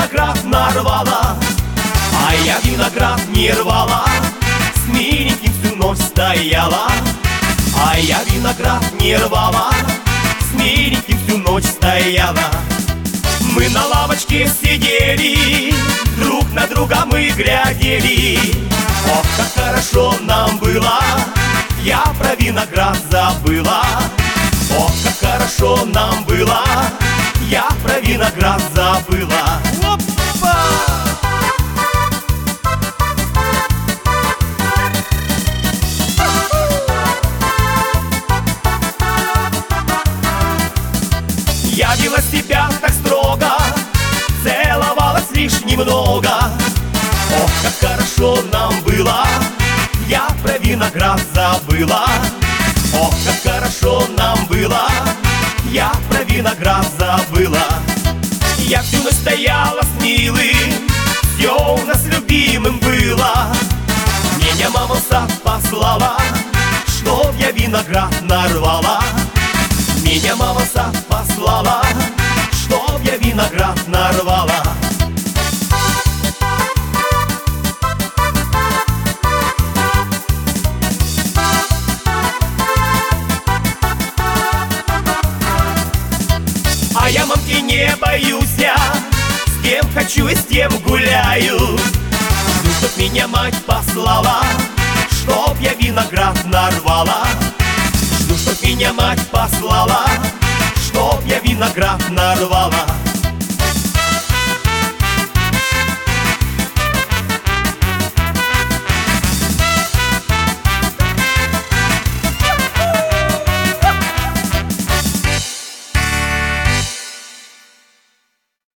виноград нарвала, а я виноград не рвала. С миленьким всю ночь стояла, а я виноград не рвала. С миленьким всю ночь стояла. Мы на лавочке сидели, друг на друга мы глядели. Ох, как хорошо нам было, я про виноград забыла. Ох, как хорошо нам было, я про виноград забыла. Опа! Я вела себя так строго, целовалась лишь немного. Ох, как хорошо нам было, я про виноград забыла. Ох, как хорошо нам было, я про виноград забыла. Я всю ночь стояла с милым, все у нас любимым было. Меня мама в сад послала, чтоб я виноград нарвала. Меня мама в сад послала, чтоб я виноград нарвала. А я мамки не боюсь, я с кем хочу и с тем гуляю. Жду, чтоб меня мать послала, чтоб я виноград нарвала. Жду, чтоб меня мать послала, чтоб я виноград нарвала.